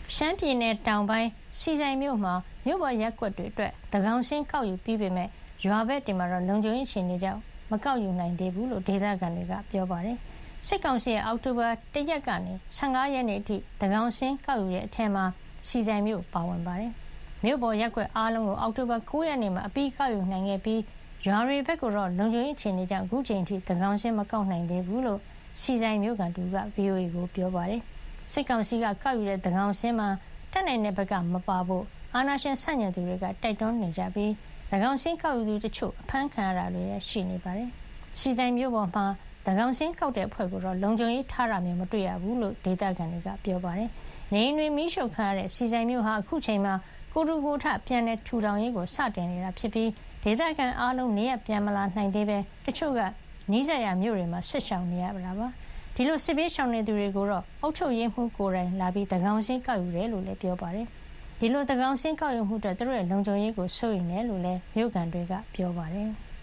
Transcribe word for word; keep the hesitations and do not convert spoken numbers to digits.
ရှမ်းပြည်နယ်တောင်ပိုင်းဆီဆိုင်မြို့မှာမြို့ပေါ်ရပ်ကွက်တွေအတွက်သန်းခေါင်စာရင်းကောက်ယူပြီးပေမယ့်ရွာဘက်တွေမှာတော့လုံခြုံရေးအခြေအနေကြောင့်မကောက်ယူနိုင်သေးဘူးလို့ဒေသခံတွေကပြောပါတယ်။စစ်ကောင်စီရဲ့အောက်တိုဘာတရက်ကနေဆယ့်ငါးရက်နေ့အထိသန်းခေါင်စာရင်းကောက်ယူတဲ့အထက်မှာဆီဆိုင်မြို့ပါဝင်ပါတယ်။မြို့ပေါ်ရပ်ကွက်အားလုံးကိုအောက်တိုဘာ၉ရက်နေ့မှာအပြီးကောက်ယူနိုင်ခဲ့ပြီးရွာတွေဘက်ကတော့လုံခြုံရေးအခြေအနေကြောင့်အခုချိန်ထိသန်းခေါင်စာရင်းမကောက်နိုင်သေးဘူးလို့ဆီဆိုင်မြို့ကန်တူက ဗွီအိုအေကိုပြောပါတယ်။စစ်ကောင်စီကကောက်ယူတဲ့သန်းခေါင်စာရင်းမှာတက်နိုင်တဲ့ဘက်ကမပါဖို့အာဏာရှင်ဆန့်ကျင်သူတွေကတိုက်တွန်းနေကြပြီးသန်းခေါင်စာရင်းကောက်ယူသူတချို့အဖမ်းခံရတာတွေလည်းရှိနေပါတယ်။ဆီဆိုင်မြို့ပေါ်မှာသန်းခေါင်စာရင်းကောက်တဲ့အဖွဲ့ကိုတော့လုံခြုံရေးထားတာမျိုးမတွေ့ရဘူးလို့ဒေသခံတွေကပြောပါတယ်။နေအိမ်တွေမီးရှို့ခံရတဲ့ဆီဆိုင်မြို့ဟာအခုချိန်မှာကိုတူကိုထပြန်တဲ့ထူထောင်ရေးကိုစတင်နေတာဖြစ်ပြီးဒေသခံအားလုံးနေရပြန်မလာနိုင်သေးပဲတချို့ကနီးစပ်ရာမြို့တွေမှာဆစ်ဆောင်နေရတာပါ။ဒီလိုစစ်ပေးရှောင်နေသူတွေကိုတော့အုပ်ချုပ်ရေးမှူးကိုယ်တိုင်လာပြီးသန်းခေါင်စာရင်းကောက်ယူတယ်လို့လည်းပြောပါတယ်။ဒီလိုသန်းခေါင်စာရင်းကောက်ယူမှုအတွက်သူတို့ရဲ့လုံခြုံရေးကိုစိုးရိမ်တယ်လို့လည်းမြို့ကန်တွေကပြောပါတယ်။